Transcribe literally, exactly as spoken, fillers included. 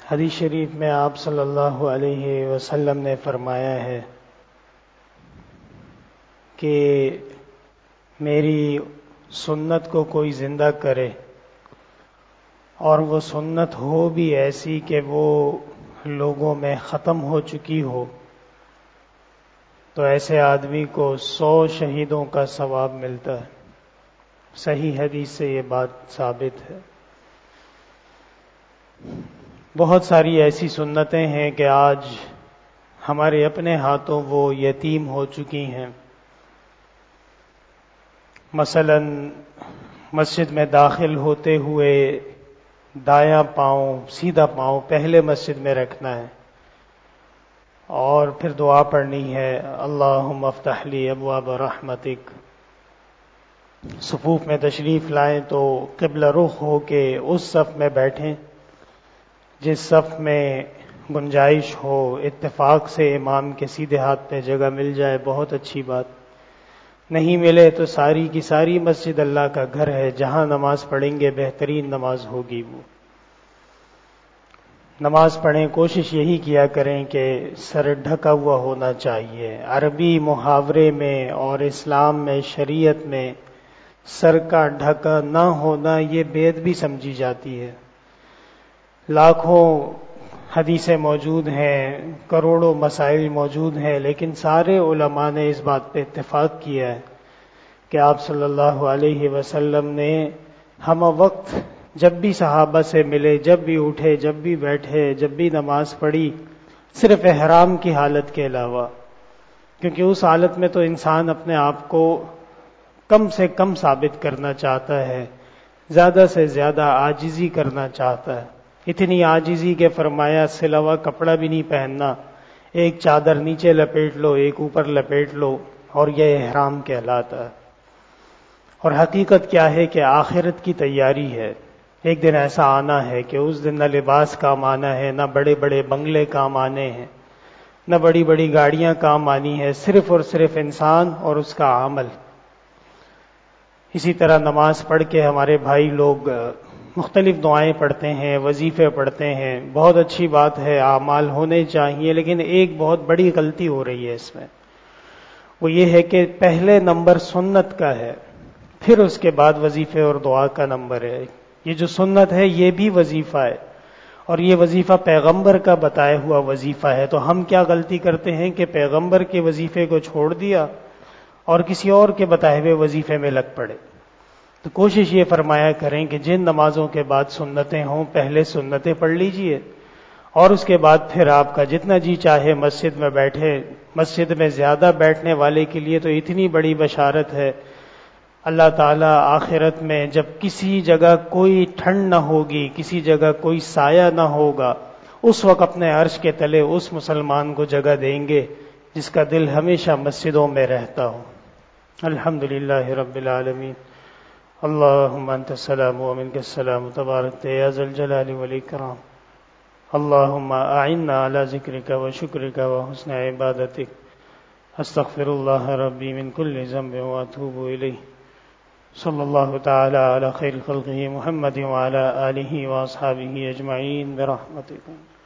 حدیث شریف میں آپ صلی اللہ علیہ وسلم نے فرمایا ہے کہ میری سنت کو کوئی زندہ کرے اور وہ سنت ہو بھی ایسی کہ وہ لوگوں میں ختم ہو چکی ہو تو ایسے آدمی کو سو شہیدوں کا ثواب ملتا ہے۔ صحیح حدیث سے یہ بات ثابت ہے۔ بہت ساری ایسی سنتیں ہیں کہ آج ہمارے اپنے ہاتھوں وہ یتیم ہو چکی ہیں۔ مثلا مسجد میں داخل ہوتے ہوئے دایاں پاؤں سیدھا پاؤں پہلے مسجد میں رکھنا ہے اور پھر دعا پڑھنی ہے، اللہم افتح لی ابواب رحمتک۔ صفوف میں تشریف لائیں تو قبلہ رخ ہو کے اس صف میں بیٹھیں جس صف میں گنجائش ہو، اتفاق سے امام کے سیدھے ہاتھ پہ جگہ مل جائے بہت اچھی بات، نہیں ملے تو ساری کی ساری مسجد اللہ کا گھر ہے، جہاں نماز پڑھیں گے بہترین نماز ہوگی۔ وہ نماز پڑھیں، کوشش یہی کیا کریں کہ سر ڈھکا ہوا ہونا چاہیے۔ عربی محاورے میں اور اسلام میں شریعت میں سر کا ڈھکا نہ ہونا یہ بید بھی سمجھی جاتی ہے۔ لاکھوں حدیثیں موجود ہیں، کروڑوں مسائل موجود ہیں، لیکن سارے علماء نے اس بات پہ اتفاق کیا ہے کہ آپ صلی اللہ علیہ وسلم نے ہم وقت جب بھی صحابہ سے ملے، جب بھی اٹھے، جب بھی بیٹھے، جب بھی نماز پڑھی، صرف احرام کی حالت کے علاوہ، کیونکہ اس حالت میں تو انسان اپنے آپ کو کم سے کم ثابت کرنا چاہتا ہے، زیادہ سے زیادہ عاجزی کرنا چاہتا ہے۔ اتنی عاجزی کے فرمایا سلوا کپڑا بھی نہیں پہننا، ایک چادر نیچے لپیٹ لو، ایک اوپر لپیٹ لو، اور یہ احرام کہلاتا ہے۔ اور حقیقت کیا ہے کہ آخرت کی تیاری ہے۔ ایک دن ایسا آنا ہے کہ اس دن نہ لباس کام آنا ہے، نہ بڑے بڑے بنگلے کام آنے ہیں، نہ بڑی بڑی گاڑیاں کام آنی ہے، صرف اور صرف انسان اور اس کا عمل۔ اسی طرح نماز پڑھ کے ہمارے بھائی لوگ مختلف دعائیں پڑھتے ہیں، وظیفے پڑھتے ہیں، بہت اچھی بات ہے، اعمال ہونے چاہیے، لیکن ایک بہت بڑی غلطی ہو رہی ہے اس میں، وہ یہ ہے کہ پہلے نمبر سنت کا ہے، پھر اس کے بعد وظیفے اور دعا کا نمبر ہے۔ یہ جو سنت ہے یہ بھی وظیفہ ہے، اور یہ وظیفہ پیغمبر کا بتایا ہوا وظیفہ ہے۔ تو ہم کیا غلطی کرتے ہیں کہ پیغمبر کے وظیفے کو چھوڑ دیا اور کسی اور کے بتائے ہوئے وظیفے میں لگ پڑے۔ تو کوشش یہ فرمایا کریں کہ جن نمازوں کے بعد سنتیں ہوں پہلے سنتیں پڑھ لیجئے، اور اس کے بعد پھر آپ کا جتنا جی چاہے مسجد میں بیٹھے۔ مسجد میں زیادہ بیٹھنے والے کے لیے تو اتنی بڑی بشارت ہے، اللہ تعالیٰ آخرت میں جب کسی جگہ کوئی ٹھنڈ نہ ہوگی، کسی جگہ کوئی سایہ نہ ہوگا، اس وقت اپنے عرش کے تلے اس مسلمان کو جگہ دیں گے جس کا دل ہمیشہ مسجدوں میں رہتا ہو۔ الحمدللہ رب العالمین، اللہم انت السلام و منک السلام تبارک یا ذا الجلال والاکرام، اللہم اعنا علی ذکرک و شکرک و حسن عبادتک، استغفر اللہ ربی من کل ذنب و اتوب الیہ، صلی اللہ تعالی علی خیر خلقہ محمد وعلی آلہ واصحابہ اجمعین برحمتک۔